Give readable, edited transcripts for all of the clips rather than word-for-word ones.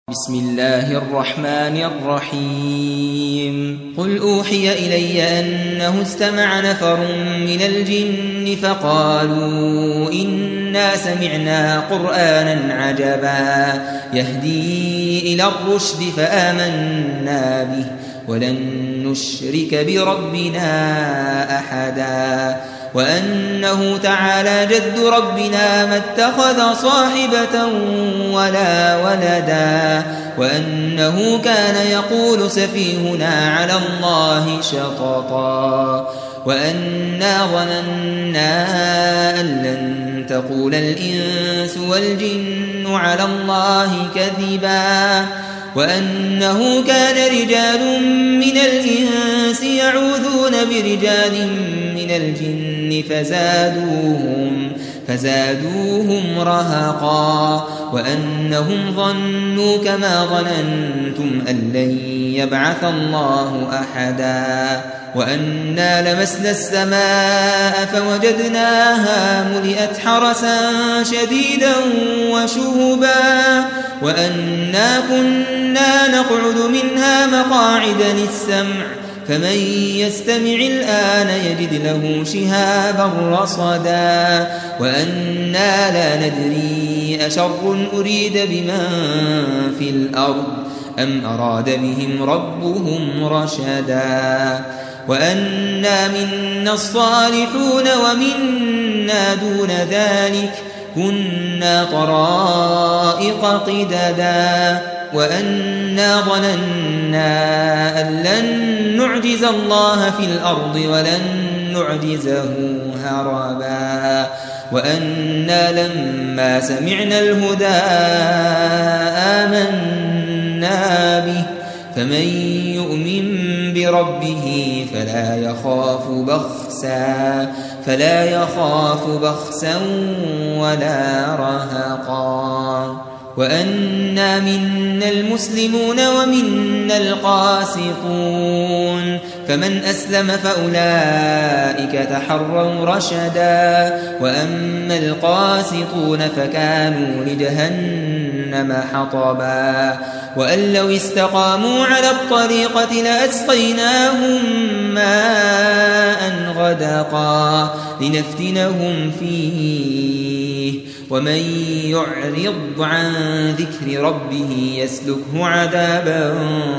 بسم الله الرحمن الرحيم قل أوحي إلي أنه استمع نفر من الجن فقالوا إنا سمعنا قرآنا عجبا يهدي إلى الرشد فآمنا به ولن نشرك بربنا أحدا وأنه تعالى جد ربنا ما اتخذ صاحبة ولا ولدا وأنه كان يقول سفيهنا على الله شططا وأنا ظننا أن لن تقول الإنس والجن على الله كذبا وأنه كان رجال من الإنس يعوذون برجال من الجن فزادوهم رهقا وأنهم ظنوا كما ظننتم أن لن يبعث الله أحدا وأنا لمسنا السماء فوجدناها ملئت حرسا شديدا وشهبا وأنا كنا نقعد منها مقاعد للسمع فمن يستمع الآن يجد له شهابا رصدا وأنا لا ندري أشر أريد بمن في الأرض أم أراد بهم ربهم رشدا وأنا منا الصالحون ومنا دون ذلك كنا طرائق قددا وأنا ظننا أن لن نعجز الله في الأرض ولن نعجزه هربا وأنا لما سمعنا الهدى آمنا به فمن يؤمن بربه فلا يخاف بخسا ولا رهقا وأنا منا المسلمون ومنا القاسطون فمن أسلم فأولئك تحروا رشدا وأما القاسطون فكانوا لجهنم حطبا وأن لو استقاموا على الطريقة لأسقيناهم ماء غدقا لنفتنهم فيه ومن يعرض عن ذكر ربه يسلكه عذابا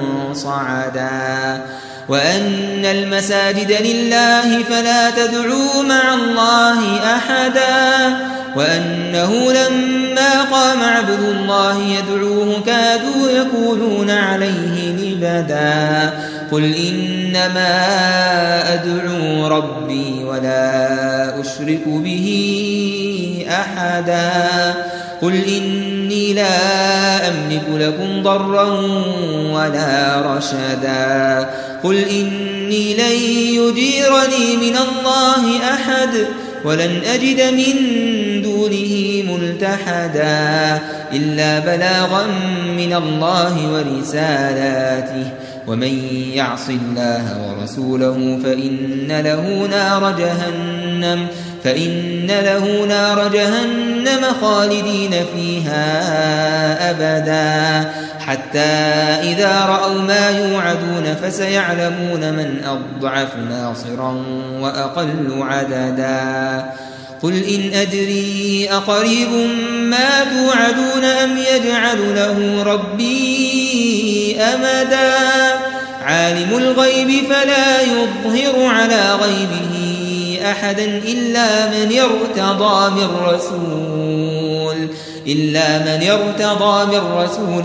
صعدا وأن المساجد لله فلا تدعوا مع الله أحدا وأنه لما قام عبد الله يدعوه كادوا يكونون عليه لبدا قل إنما أدعو ربي ولا أشرك به أحدا قل إني لا أملك لكم ضرا ولا رشدا قل إني لن يجيرني من الله أحد ولن أجد من دونه ملتحدا إلا بلاغا من الله ورسالاته ومن يعص الله ورسوله فإن له نار جهنم خالدين فيها أبدا حتى إذا رأوا ما يوعدون فسيعلمون من أضعف ناصرا وأقل عددا قل إن أدري أقريب ما توعدون أم يجعل له ربي أمدا عالم الغيب فلا يظهر على غيبه أحدا إلا من ارتضى من رسول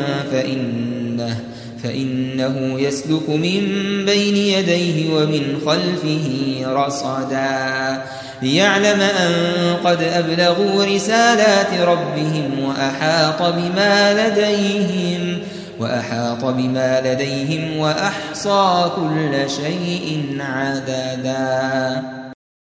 فإنه يسلك من بين يديه ومن خلفه رصدا ليعلم أن قد أبلغوا رسالات ربهم وأحاط بما لديهم وأحصى كل شيء عددا